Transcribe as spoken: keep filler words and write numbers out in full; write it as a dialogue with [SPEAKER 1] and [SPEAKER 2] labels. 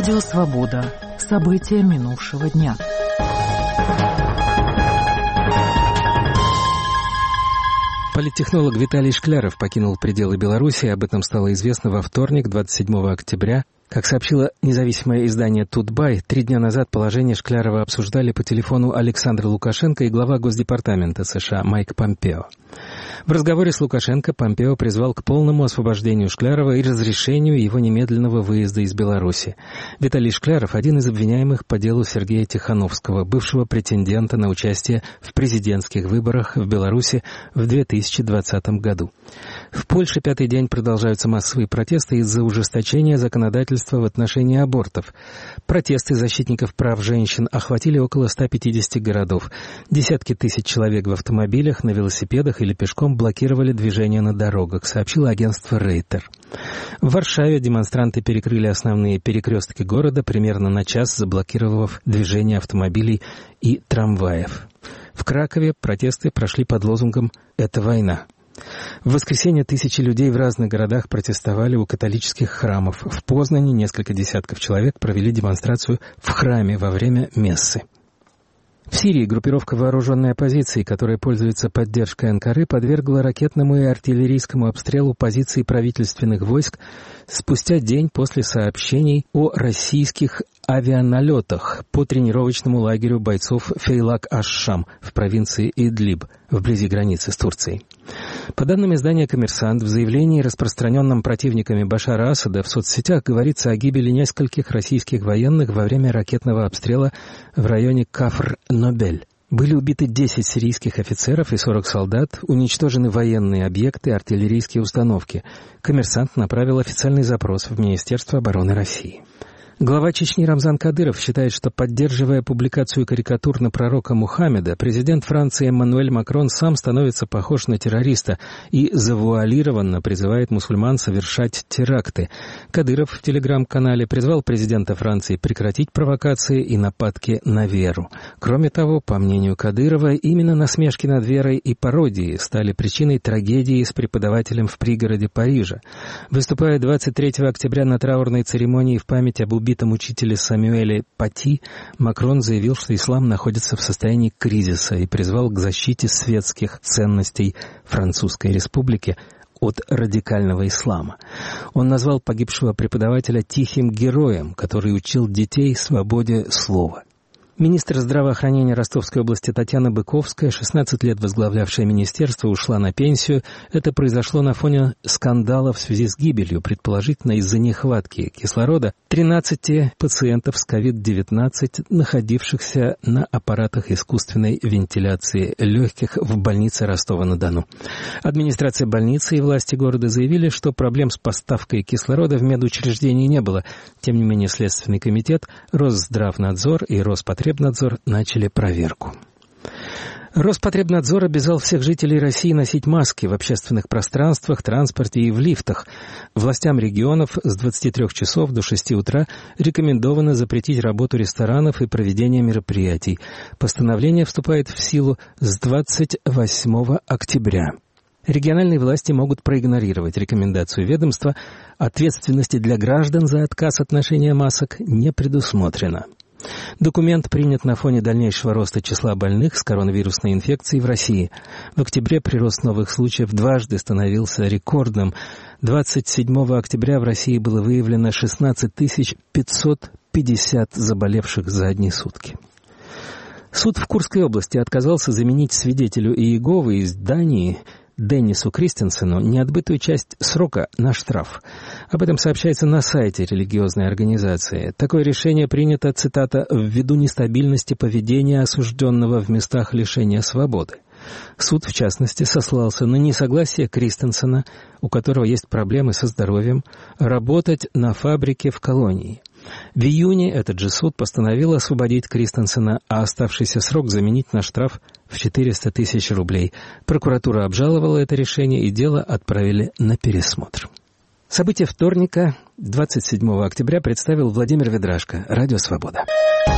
[SPEAKER 1] Радио «Свобода». События минувшего дня.
[SPEAKER 2] Политтехнолог Виталий Шкляров покинул пределы Беларуси. Об этом стало известно во вторник, двадцать седьмого октября. Как сообщило независимое издание «Тутбай», три дня назад положение Шклярова обсуждали по телефону Александр Лукашенко и глава Госдепартамента США Майк Помпео. В разговоре с Лукашенко Помпео призвал к полному освобождению Шклярова и разрешению его немедленного выезда из Беларуси. Виталий Шкляров – один из обвиняемых по делу Сергея Тихановского, бывшего претендента на участие в президентских выборах в Беларуси в две тысячи двадцатом году. В Польше пятый день продолжаются массовые протесты из-за ужесточения законодательства в отношении абортов. Протесты защитников прав женщин охватили около ста пятидесяти городов. Десятки тысяч человек в автомобилях, на велосипедах или пешком блокировали движение на дорогах, сообщило агентство Рейтер. В Варшаве демонстранты перекрыли основные перекрестки города примерно на час, заблокировав движение автомобилей и трамваев. В Кракове протесты прошли под лозунгом «Это война». В воскресенье тысячи людей в разных городах протестовали у католических храмов. В Познани несколько десятков человек провели демонстрацию в храме во время мессы. В Сирии группировка вооруженной оппозиции, которая пользуется поддержкой Анкары, подвергла ракетному и артиллерийскому обстрелу позиций правительственных войск спустя день после сообщений о российских авианалетах по тренировочному лагерю бойцов Фейлак-аш-Шам в провинции Идлиб, вблизи границы с Турцией. По данным издания «Коммерсант», в заявлении, распространенном противниками Башара Асада, в соцсетях говорится о гибели нескольких российских военных во время ракетного обстрела в районе Кафр-Нобель. Были убиты десять сирийских офицеров и сорок солдат, уничтожены военные объекты и артиллерийские установки. «Коммерсант» направил официальный запрос в Министерство обороны России. Глава Чечни Рамзан Кадыров считает, что, поддерживая публикацию карикатур на пророка Мухаммеда, президент Франции Эммануэль Макрон сам становится похож на террориста и завуалированно призывает мусульман совершать теракты. Кадыров в телеграм-канале призвал президента Франции прекратить провокации и нападки на веру. Кроме того, по мнению Кадырова, именно насмешки над верой и пародии стали причиной трагедии с преподавателем в пригороде Парижа. Выступая двадцать третьего октября на траурной церемонии в память об убитом учителе Самюэле Пати, Макрон заявил, что ислам находится в состоянии кризиса и призвал к защите светских ценностей Французской Республики от радикального ислама. Он назвал погибшего преподавателя тихим героем, который учил детей свободе слова. Министр здравоохранения Ростовской области Татьяна Быковская, шестнадцать лет возглавлявшая министерство, ушла на пенсию. Это произошло на фоне скандала в связи с гибелью, предположительно из-за нехватки кислорода, тринадцати пациентов с ковид девятнадцать, находившихся на аппаратах искусственной вентиляции легких в больнице Ростова-на-Дону. Администрация больницы и власти города заявили, что проблем с поставкой кислорода в медучреждении не было. Тем не менее, Следственный комитет, Росздравнадзор и Роспотребнадзор Роспотребнадзор начали проверку. Роспотребнадзор обязал всех жителей России носить маски в общественных пространствах, транспорте и в лифтах. Властям регионов с двадцати трёх часов до шести утра рекомендовано запретить работу ресторанов и проведение мероприятий. Постановление вступает в силу с двадцать восьмого октября. Региональные власти могут проигнорировать рекомендацию ведомства. Ответственности для граждан за отказ от ношения масок не предусмотрено. Документ принят на фоне дальнейшего роста числа больных с коронавирусной инфекцией в России. В октябре прирост новых случаев дважды становился рекордным. двадцать седьмого октября в России было выявлено шестнадцать тысяч пятьсот пятьдесят заболевших за одни сутки. Суд в Курской области отказался заменить свидетелю Иеговы из Дании Деннису Кристенсену неотбытую часть срока на штраф. Об этом сообщается на сайте религиозной организации. Такое решение принято, цитата, «ввиду нестабильности поведения осужденного в местах лишения свободы». Суд, в частности, сослался на несогласие Кристенсена, у которого есть проблемы со здоровьем, работать на фабрике в колонии. В июне этот же суд постановил освободить Кристенсена, а оставшийся срок заменить на штраф в четыреста тысяч рублей. Прокуратура обжаловала это решение, и дело отправили на пересмотр. События вторника, двадцать седьмого октября, представил Владимир Ведрашко, Радио «Свобода».